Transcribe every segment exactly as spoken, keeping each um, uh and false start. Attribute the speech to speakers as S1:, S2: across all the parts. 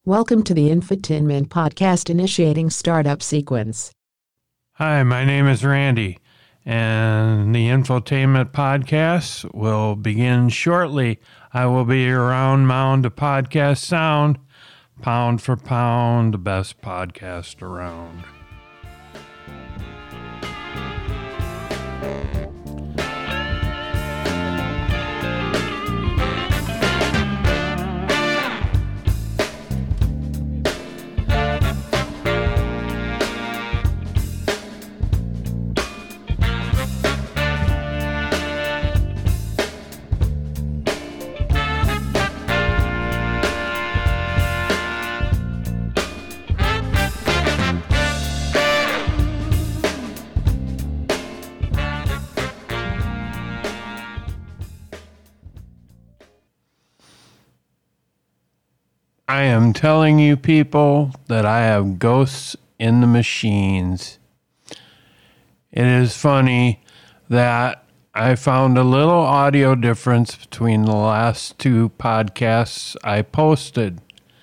S1: Welcome to the Infotainment Podcast initiating startup sequence.
S2: Hi, my name is Randy, and the Infotainment Podcast will begin shortly. I will be your round mound of podcast sound, pound for pound, the best podcast around. I am telling you people that I have ghosts in the machines. It is funny that I found a little audio difference between the last two podcasts I posted.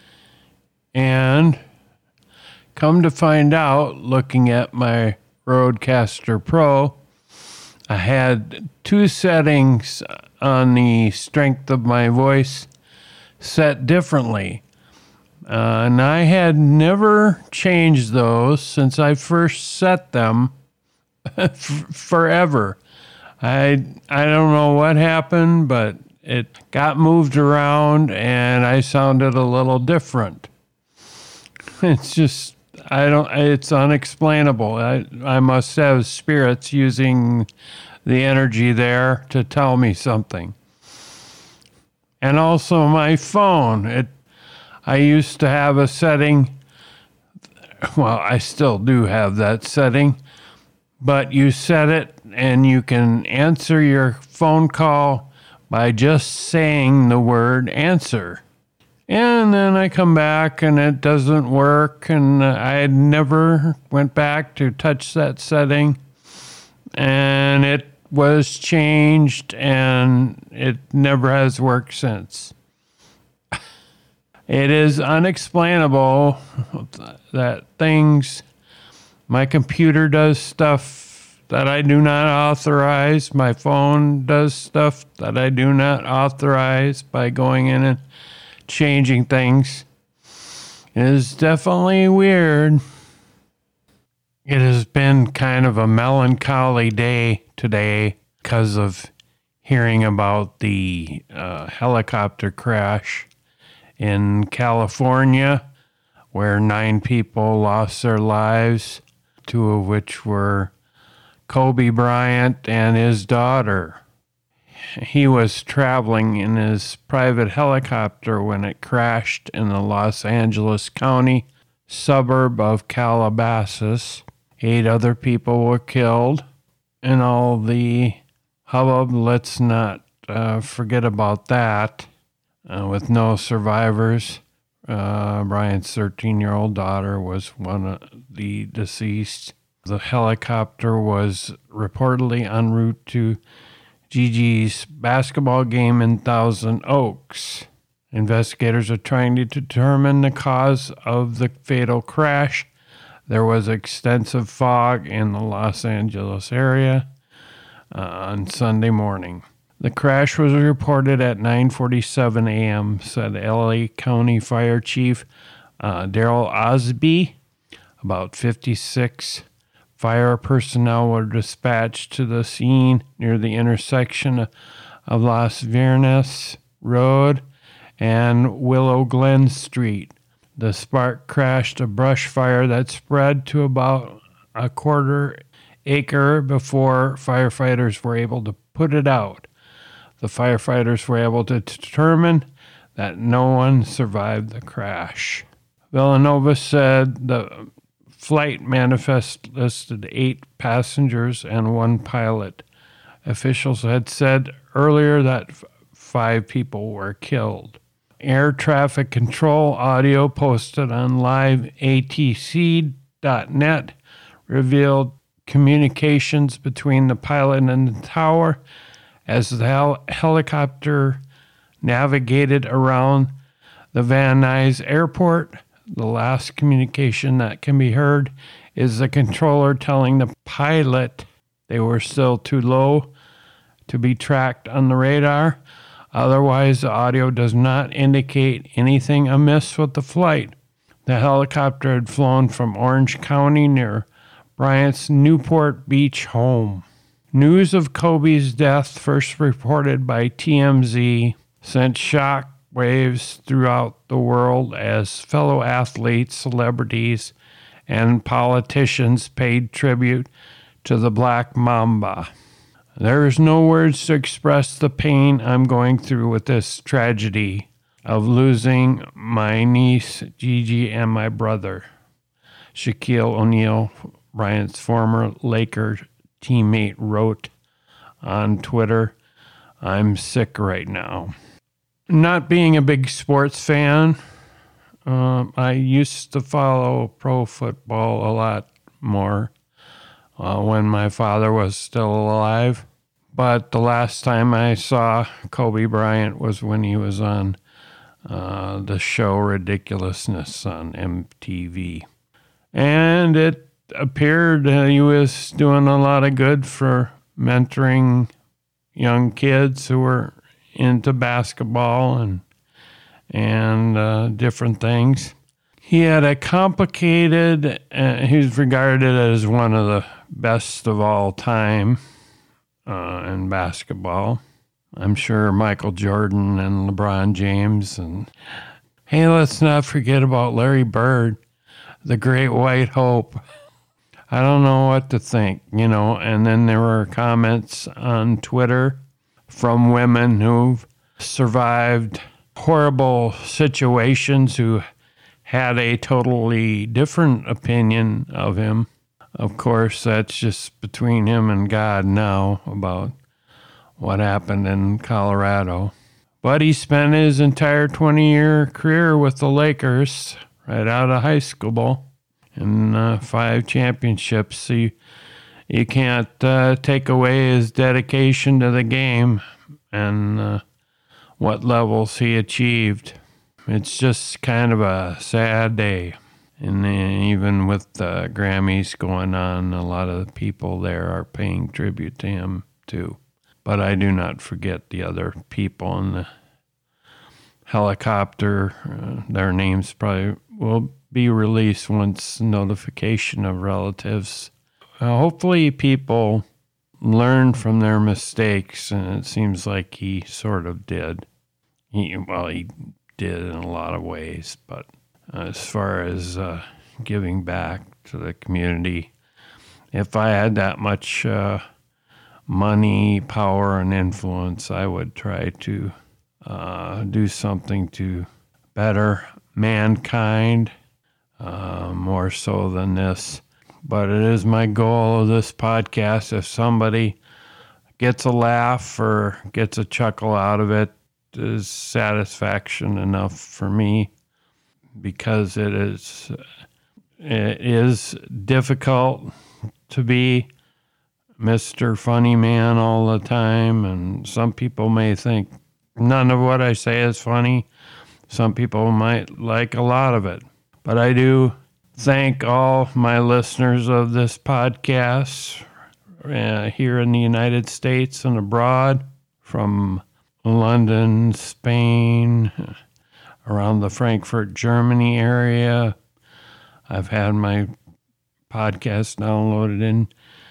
S2: And come to find out, looking at my Rodecaster Pro, I had two settings on the strength of my voice set differently. Uh, and I had never changed those since I first set them f- forever. I I don't know what happened, but it got moved around and I sounded a little different. It's just, I don't, it's unexplainable. I, I must have spirits using the energy there to tell me something. And also my phone, it I used to have a setting, well, I still do have that setting, but you set it and you can answer your phone call by just saying the word answer. And then I come back and it doesn't work, and I never went back to touch that setting, and it was changed and it never has worked since. It is unexplainable that things, my computer does stuff that I do not authorize. My phone does stuff that I do not authorize by going in and changing things. It is definitely weird. It has been kind of a melancholy day today because of hearing about the uh, helicopter crash in California, where nine people lost their lives, two of which were Kobe Bryant and his daughter. He was traveling in his private helicopter when it crashed in the Los Angeles County suburb of Calabasas. Eight other people were killed. And all the hubbub, let's not uh, forget about that. Uh, with no survivors. Uh, Bryant's thirteen-year-old daughter was one of the deceased. The helicopter was reportedly en route to Gigi's basketball game in Thousand Oaks. Investigators are trying to determine the cause of the fatal crash. There was extensive fog in the Los Angeles area uh, on Sunday morning. The crash was reported at nine forty-seven a.m., said L A County Fire Chief uh, Daryl Osby. About fifty-six fire personnel were dispatched to the scene near the intersection of Las Vernas Road and Willow Glen Street. The spark crashed a brush fire that spread to about a quarter acre before firefighters were able to put it out. The firefighters were able to determine that no one survived the crash. Villanova said the flight manifest listed eight passengers and one pilot. Officials had said earlier that f- five people were killed. Air traffic control audio posted on live A T C dot net revealed communications between the pilot and the tower as the hel- helicopter navigated around the Van Nuys Airport. The last communication that can be heard is the controller telling the pilot they were still too low to be tracked on the radar. Otherwise, the audio does not indicate anything amiss with the flight. The helicopter had flown from Orange County near Bryant's Newport Beach home. News of Kobe's death, first reported by T M Z, sent shock waves throughout the world as fellow athletes, celebrities, and politicians paid tribute to the Black Mamba. There is no words to express the pain I'm going through with this tragedy of losing my niece Gigi and my brother. Shaquille O'Neal, Bryant's former Laker teammate, wrote on Twitter, "I'm sick right now." Not being a big sports fan, um, I used to follow pro football a lot more uh, when my father was still alive. But the last time I saw Kobe Bryant was when he was on uh, the show Ridiculousness on M T V. And it appeared uh, he was doing a lot of good for mentoring young kids who were into basketball and and uh, different things. He had a complicated, uh, he's regarded as one of the best of all time uh, in basketball. I'm sure Michael Jordan and LeBron James. And hey, let's not forget about Larry Bird, the great white hope. I don't know what to think, you know. And then there were comments on Twitter from women who've survived horrible situations who had a totally different opinion of him. Of course, that's just between him and God now about what happened in Colorado. But he spent his entire twenty-year career with the Lakers right out of high school in uh, five championships. So you, you can't uh, take away his dedication to the game and uh, what levels he achieved. It's just kind of a sad day. And then even with the Grammys going on, a lot of the people there are paying tribute to him too. But I do not forget the other people in the helicopter. Uh, their names probably will be released once notification of relatives. Uh, hopefully people learn from their mistakes, and it seems like he sort of did. He, well, he did in a lot of ways, but as far as uh, giving back to the community, if I had that much uh, money, power, and influence, I would try to uh, do something to better mankind, uh, more so than this. But it is my goal of this podcast, if somebody gets a laugh or gets a chuckle out of it, is satisfaction enough for me, because it is it is difficult to be Mister Funny Man all the time, and some people may think none of what I say is funny. Some people might like a lot of it. But I do thank all my listeners of this podcast uh, here in the United States and abroad, from London, Spain, around the Frankfurt, Germany area. I've had my podcast downloaded in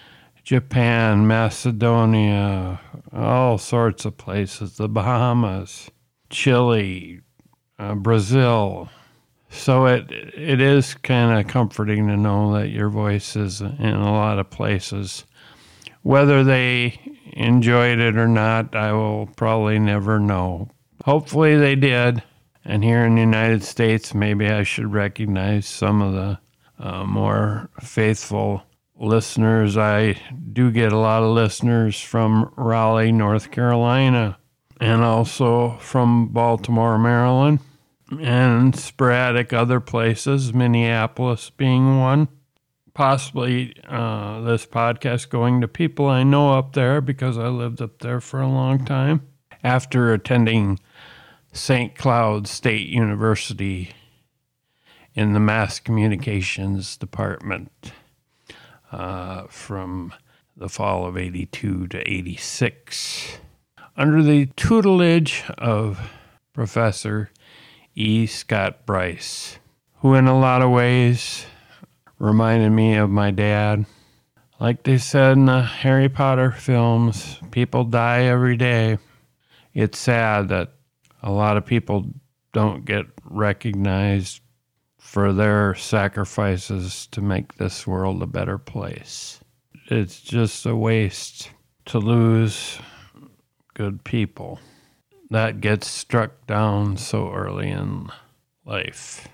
S2: Japan, Macedonia, all sorts of places, the Bahamas, Chile, uh, Brazil. So it it is kind of comforting to know that your voice is in a lot of places. Whether they enjoyed it or not, I will probably never know. Hopefully they did. And here in the United States, maybe I should recognize some of the uh, more faithful listeners. I do get a lot of listeners from Raleigh, North Carolina, and also from Baltimore, Maryland, and sporadic other places, Minneapolis being one. Possibly uh, this podcast going to people I know up there because I lived up there for a long time. After attending Saint Cloud State University in the Mass Communications Department uh, from the fall of eighty-two to eighty-six. Under the tutelage of Professor E. Scott Bryce, who in a lot of ways reminded me of my dad. Like they said in the Harry Potter films, people die every day. It's sad that a lot of people don't get recognized for their sacrifices to make this world a better place. It's just a waste to lose good people. That gets struck down so early in life.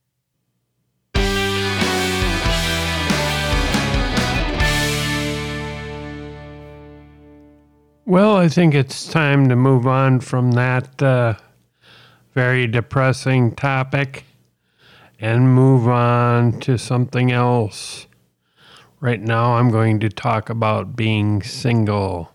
S2: Well, I think it's time to move on from that uh, very depressing topic and move on to something else. Right now, I'm going to talk about being single.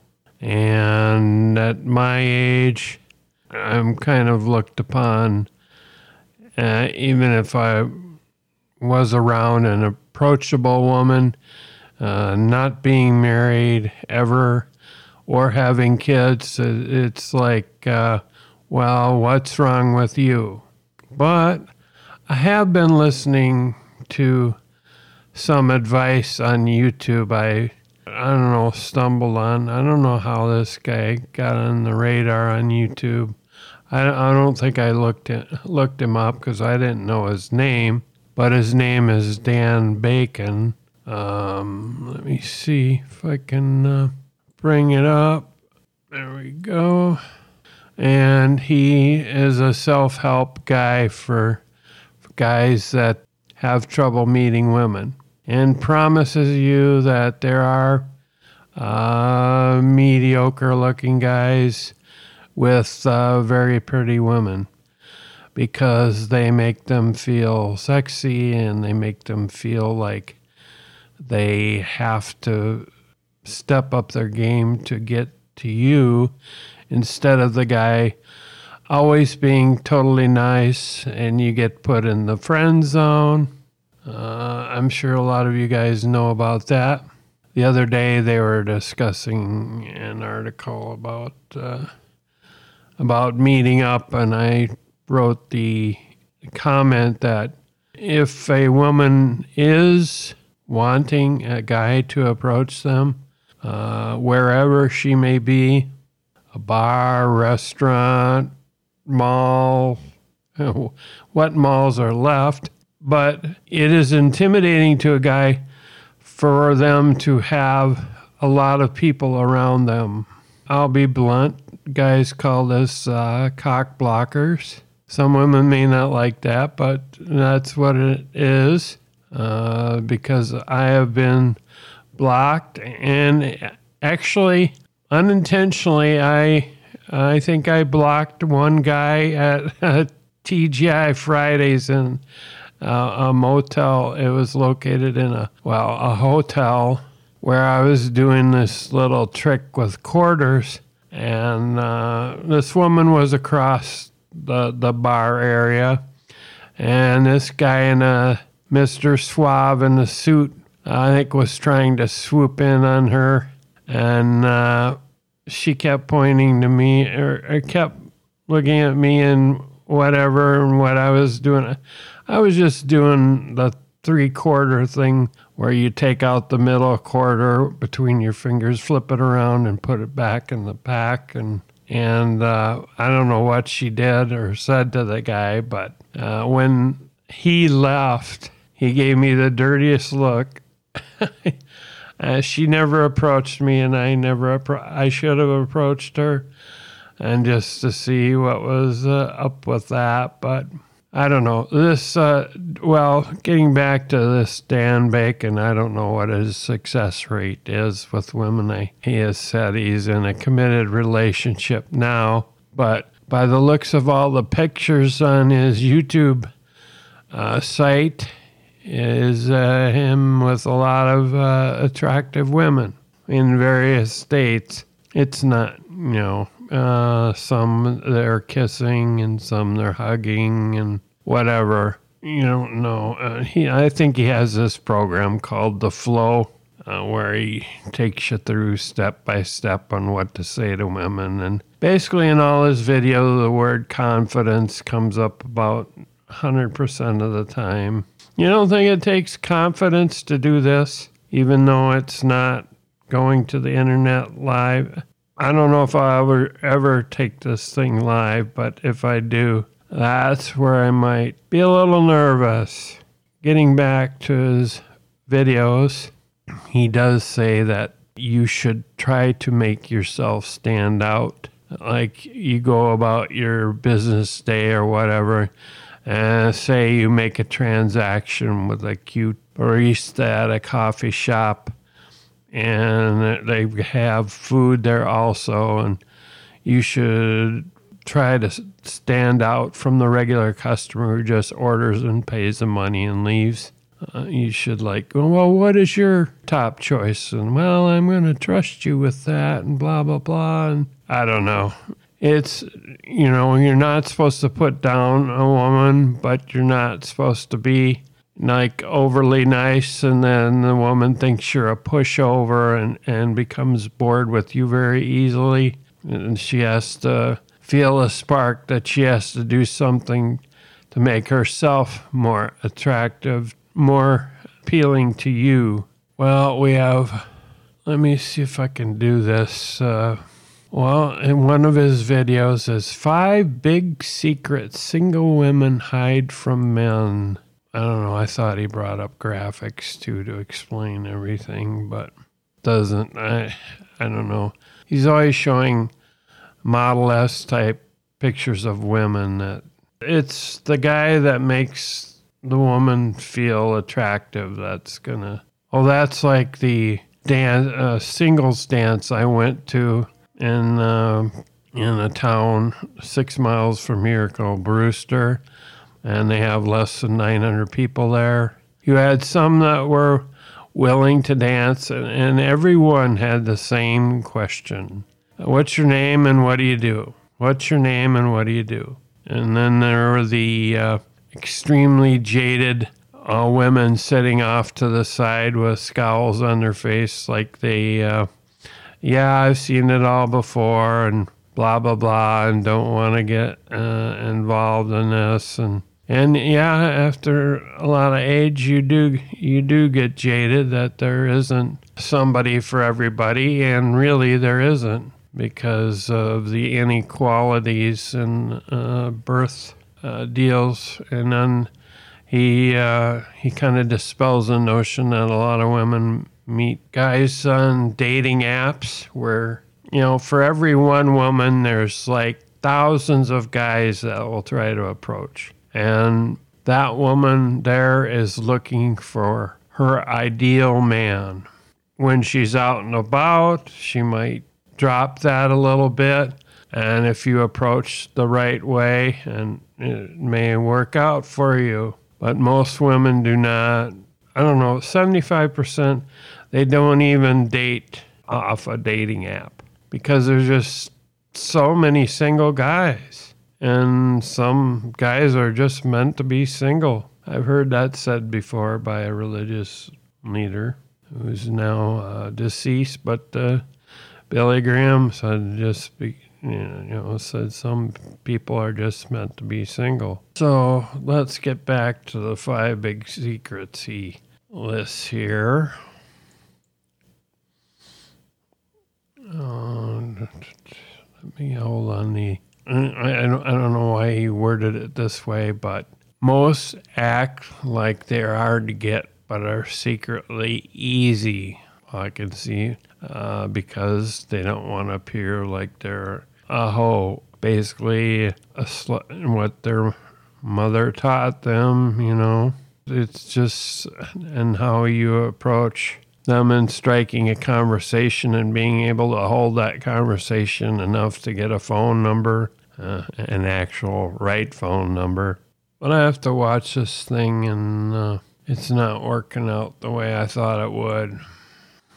S2: And at my age, I'm kind of looked upon, uh, even if I was around an approachable woman, uh, not being married ever, or having kids, it's like, uh, well, what's wrong with you? But I have been listening to some advice on YouTube. I, I don't know, stumbled on. I don't know how this guy got on the radar on YouTube. I, I don't think I looked at, looked him up because I didn't know his name. But his name is Dan Bacon. Um, let me see if I can... Uh, bring it up. There we go. And he is a self-help guy for, for guys that have trouble meeting women, and promises you that there are uh, mediocre-looking guys with uh, very pretty women because they make them feel sexy and they make them feel like they have to step up their game to get to you instead of the guy always being totally nice and you get put in the friend zone. Uh, I'm sure a lot of you guys know about that. The other day they were discussing an article about uh, about meeting up, and I wrote the comment that if a woman is wanting a guy to approach them, Uh, wherever she may be, a bar, restaurant, mall, what malls are left. But it is intimidating to a guy for them to have a lot of people around them. I'll be blunt. Guys call this uh, cock blockers. Some women may not like that, but that's what it is, uh, because I have been blocked, and actually unintentionally I I think I blocked one guy at uh, T G I Fridays in uh, a motel. It was located in a well a hotel where I was doing this little trick with quarters, and uh, this woman was across the the bar area, and this guy in a Mister Suave in a suit, I think, was trying to swoop in on her, and uh, she kept pointing to me, or, or kept looking at me and whatever, and what I was doing. I was just doing the three-quarter thing where you take out the middle quarter between your fingers, flip it around, and put it back in the pack. And, and uh, I don't know what she did or said to the guy, but uh, when he left, he gave me the dirtiest look. uh, she never approached me, and I never appro- I should have approached her, and just to see what was uh, up with that. But I don't know. This, uh, well, getting back to this Dan Bacon, I don't know what his success rate is with women. I, he has said he's in a committed relationship now, but by the looks of all the pictures on his YouTube uh, site, is uh, him with a lot of uh, attractive women in various states. It's not, you know, Uh, some they're kissing and some they're hugging and whatever. You don't know. Uh, he, I think he has this program called The Flow, uh, where he takes you through step by step on what to say to women. And basically in all his videos, the word confidence comes up about one hundred percent of the time. You don't think it takes confidence to do this, even though it's not going to the internet live? I don't know if I'll ever, ever take this thing live, but if I do, that's where I might be a little nervous. Getting back to his videos, he does say that you should try to make yourself stand out. Like you go about your business day or whatever, and say you make a transaction with a cute barista at a coffee shop, and they have food there also, and you should try to stand out from the regular customer who just orders and pays the money and leaves. Uh, you should like, well, what is your top choice? And, well, I'm going to trust you with that and blah, blah, blah. And I don't know. It's, you know, you're not supposed to put down a woman, but you're not supposed to be like overly nice, and then the woman thinks you're a pushover and, and becomes bored with you very easily. And she has to feel a spark that she has to do something to make herself more attractive, more appealing to you. Well, we have, let me see if I can do this. Uh, well, in one of his videos is five big secrets single women hide from men. I don't know. I thought he brought up graphics too to explain everything, but doesn't. I I don't know. He's always showing Model S type pictures of women. That it's the guy that makes the woman feel attractive that's gonna. Oh, that's like the dance, uh, singles dance I went to in uh, in a town six miles from here called Brewster. And they have less than nine hundred people there. You had some that were willing to dance, and, and everyone had the same question. What's your name and what do you do? What's your name and what do you do? And then there were the uh, extremely jaded uh, women sitting off to the side with scowls on their face like they, uh, yeah, I've seen it all before, and blah, blah, blah, and don't want to get uh, involved in this. And And yeah, after a lot of age, you do you do get jaded that there isn't somebody for everybody, and really there isn't, because of the inequalities in uh, birth uh, deals. And then he uh, he kind of dispels the notion that a lot of women meet guys on dating apps where, you know, for every one woman, there's like thousands of guys that will try to approach. And that woman there is looking for her ideal man. When she's out and about, she might drop that a little bit. And if you approach the right way, and it may work out for you. But most women do not. I don't know, seventy-five percent, they don't even date off a dating app because there's just so many single guys. And some guys are just meant to be single. I've heard that said before by a religious leader who's now uh, deceased, but uh, Billy Graham said just be, you know, you know, said some people are just meant to be single. So let's get back to the five big secrets he lists here. Uh, let me hold on the. I don't, I don't know why he worded it this way, but most act like they're hard to get, but are secretly easy. I can see, uh, because they don't want to appear like they're a hoe. Basically, a slut, what their mother taught them, you know. It's just, and how you approach them in striking a conversation and being able to hold that conversation enough to get a phone number, uh, an actual right phone number. But I have to watch this thing, and uh, it's not working out the way I thought it would.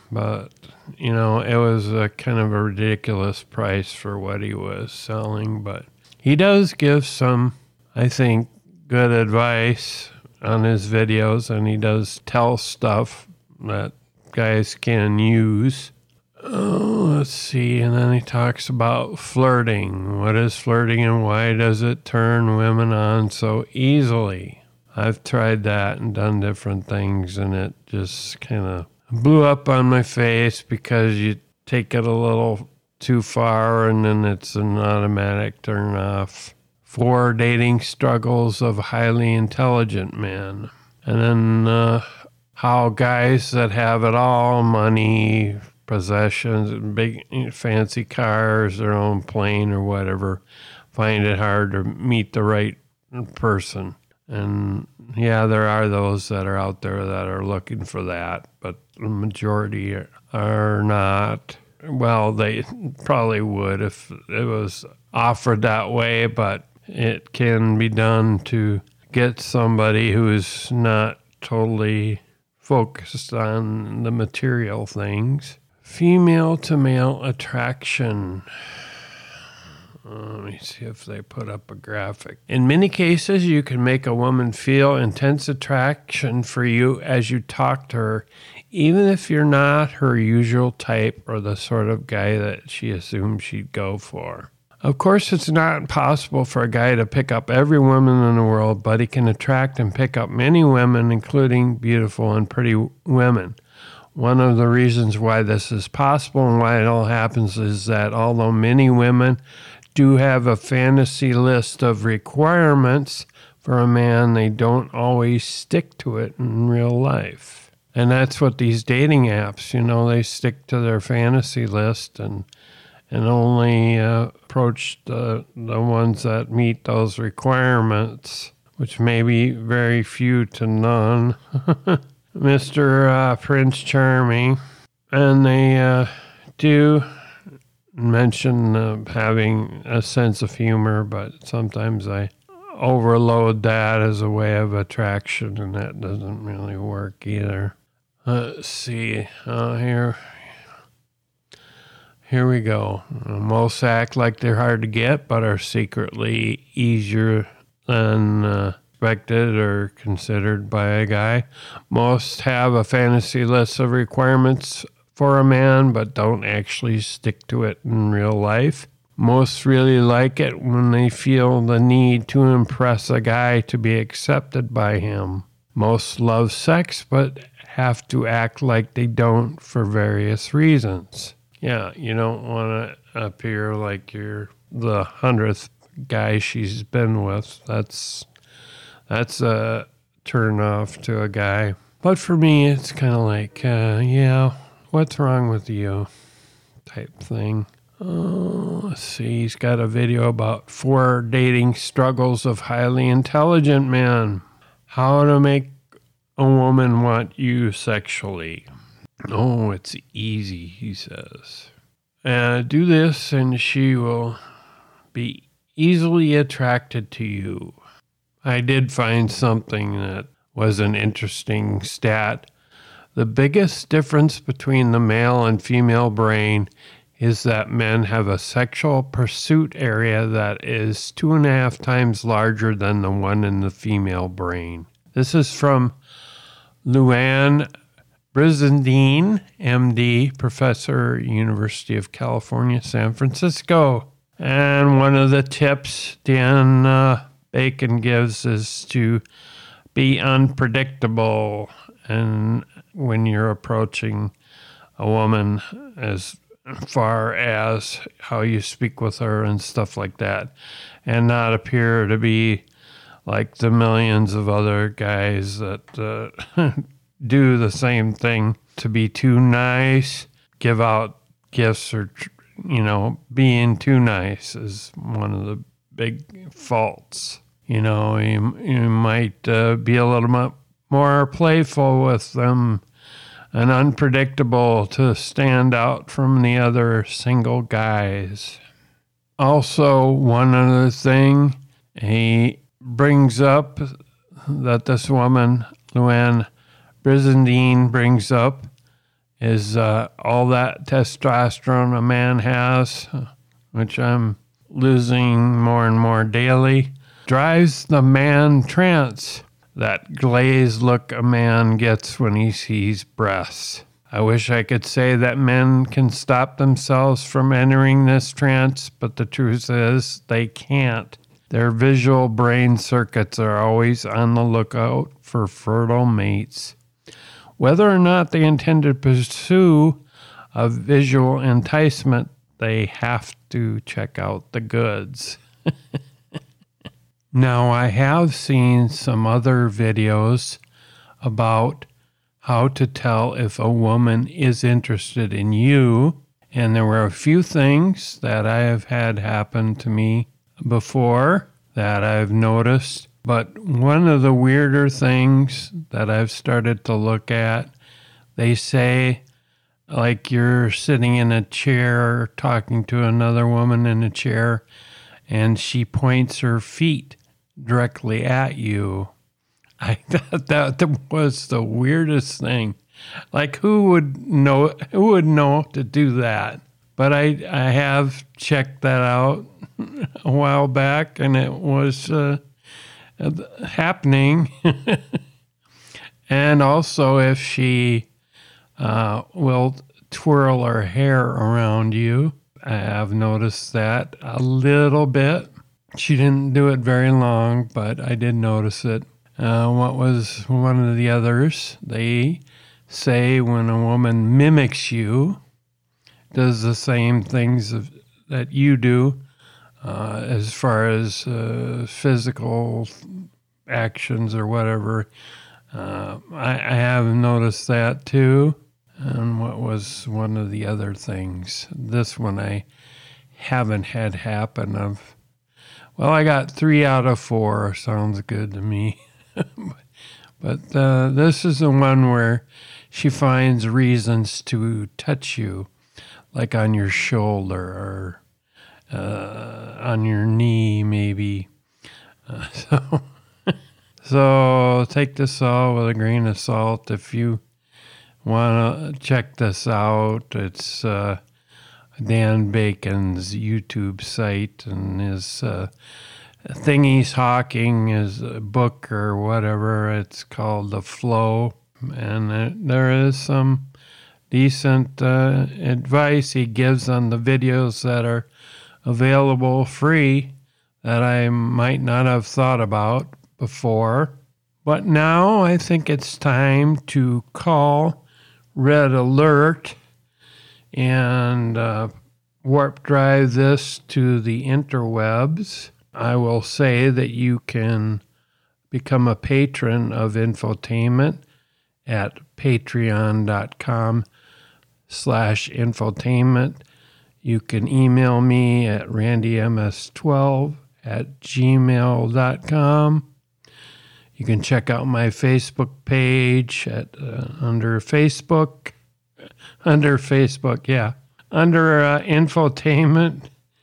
S2: but, you know, it was a kind of a ridiculous price for what he was selling. But he does give some, I think, good advice on his videos, and he does tell stuff that guys can use. Oh, let's see. And then he talks about flirting. What is flirting and why does it turn women on so easily? I've tried that and done different things, and it just kind of blew up on my face because you take it a little too far and then it's an automatic turn off. Four dating struggles of highly intelligent men. And then uh, how guys that have it all, money, possessions, big fancy cars, their own plane or whatever, find it hard to meet the right person. And yeah, there are those that are out there that are looking for that, but the majority are not. Well, they probably would if it was offered that way, but it can be done to get somebody who's not totally focused on the material things. Female to male attraction. Let me see if they put up a graphic. In many cases, you can make a woman feel intense attraction for you as you talk to her, even if you're not her usual type or the sort of guy that she assumed she'd go for. Of course, it's not possible for a guy to pick up every woman in the world, but he can attract and pick up many women, including beautiful and pretty women. One of the reasons why this is possible and why it all happens is that although many women do have a fantasy list of requirements for a man, they don't always stick to it in real life. And that's what these dating apps, you know, they stick to their fantasy list and and only uh, approach the, the ones that meet those requirements, which may be very few to none. Mister Uh, Prince Charming. And they uh, do mention uh, having a sense of humor, but sometimes I overload that as a way of attraction, and that doesn't really work either. Let's see. Uh, here, here we go. Most act like they're hard to get, but are secretly easier than uh, expected or considered by a guy. Most have a fantasy list of requirements for a man, but don't actually stick to it in real life. Most really like it when they feel the need to impress a guy to be accepted by him. Most love sex, but have to act like they don't for various reasons. Yeah, you don't want to appear like you're the hundredth guy she's been with. That's that's a turn off to a guy. But for me, it's kind of like, uh, yeah, what's wrong with you type thing. Oh, let's see. He's got a video about four dating struggles of highly intelligent men. How to make a woman want you sexually. Oh, it's easy, he says. Uh, do this and she will be easily attracted to you. I did find something that was an interesting stat. The biggest difference between the male and female brain is that men have a sexual pursuit area that is two and a half times larger than the one in the female brain. This is from Luann Brizendine, M D, professor, University of California, San Francisco. And one of the tips Dan uh, Bacon gives is to be unpredictable. And when you're approaching a woman, as far as how you speak with her and stuff like that, and not appear to be like the millions of other guys that uh, do the same thing, to be too nice, give out gifts, or, you know, being too nice is one of the big faults. You know, you, you might uh, be a little bit more playful with them and unpredictable to stand out from the other single guys. Also, one other thing, he brings up that this woman, Luann Brizendine, brings up is uh, all that testosterone a man has, which I'm losing more and more daily, drives the man trance. That glazed look a man gets when he sees breasts. I wish I could say that men can stop themselves from entering this trance, but the truth is they can't. Their visual brain circuits are always on the lookout for fertile mates. Whether or not they intend to pursue a visual enticement, they have to check out the goods. Now, I have seen some other videos about how to tell if a woman is interested in you, and there were a few things that I have had happen to me before that I've noticed. But one of the weirder things that I've started to look at, they say, like you're sitting in a chair talking to another woman in a chair, and she points her feet directly at you. I thought that was the weirdest thing. Like, who would know? Who would know to do that? But I, I have checked that out a while back, and it was uh, happening. And also, if she uh, will twirl her hair around you, I have noticed that a little bit. She didn't do it very long, but I did notice it. Uh, what was one of the others? They say when a woman mimics you, does the same things of, that you do uh, as far as uh, physical actions or whatever. Uh, I, I have noticed that too. And what was one of the other things? This one I haven't had happen. Of well, I got three out of four. Sounds good to me. But uh, this is the one where she finds reasons to touch you, like on your shoulder or uh, on your knee, maybe. Uh, so, so take this all with a grain of salt. If you want to check this out, it's uh, Dan Bacon's YouTube site, and his uh, thing he's hawking is a book or whatever. It's called The Flow, and it, there is some decent uh, advice he gives on the videos that are available free that I might not have thought about before. But now I think it's time to call Red Alert and uh, warp drive this to the interwebs. I will say that you can become a patron of Infotainment at patreon.com slash infotainment. You can email me at randyms12 at gmail dot com. You can check out my Facebook page at uh, under Facebook, under Facebook, yeah, under uh, Infotainment.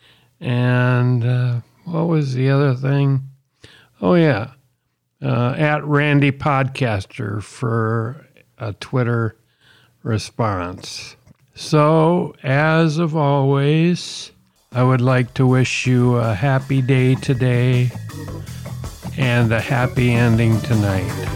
S2: And uh, what was the other thing? Oh, yeah, uh, at Randy Podcaster for a Twitter response. So, as of always, I would like to wish you a happy day today and a happy ending tonight.